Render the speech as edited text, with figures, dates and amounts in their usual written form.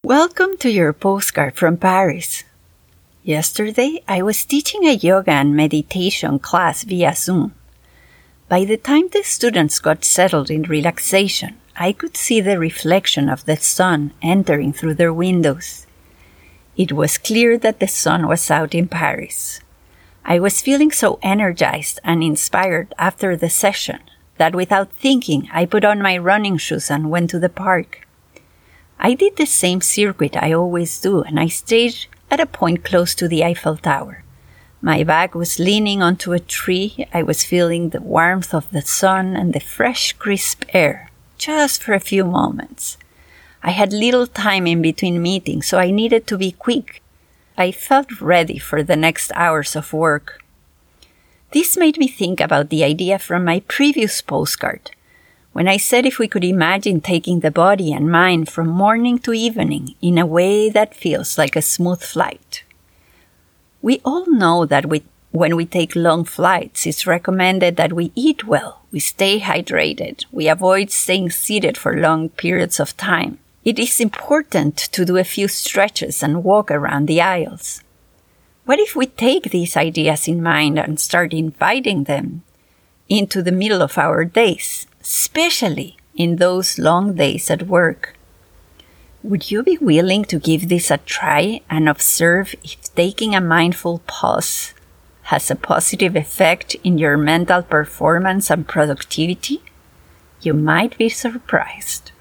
Welcome to your postcard from Paris. Yesterday, I was teaching a yoga and meditation class via Zoom. By the time the students got settled in relaxation, I could see the reflection of the sun entering through their windows. It was clear that the sun was out in Paris. I was feeling so energized and inspired after the session that without thinking, I put on my running shoes and went to the park. I did the same circuit I always do, and I stayed at a point close to the Eiffel Tower. My back was leaning onto a tree. I was feeling the warmth of the sun and the fresh, crisp air, just for a few moments. I had little time in between meetings, so I needed to be quick. I felt ready for the next hours of work. This made me think about the idea from my previous postcard, when I said if we could imagine taking the body and mind from morning to evening in a way that feels like a smooth flight. We all know that when we take long flights, it's recommended that we eat well, we stay hydrated, we avoid staying seated for long periods of time. It is important to do a few stretches and walk around the aisles. What if we take these ideas in mind and start inviting them into the middle of our days, especially in those long days at work? Would you be willing to give this a try and observe if taking a mindful pause has a positive effect in your mental performance and productivity? You might be surprised.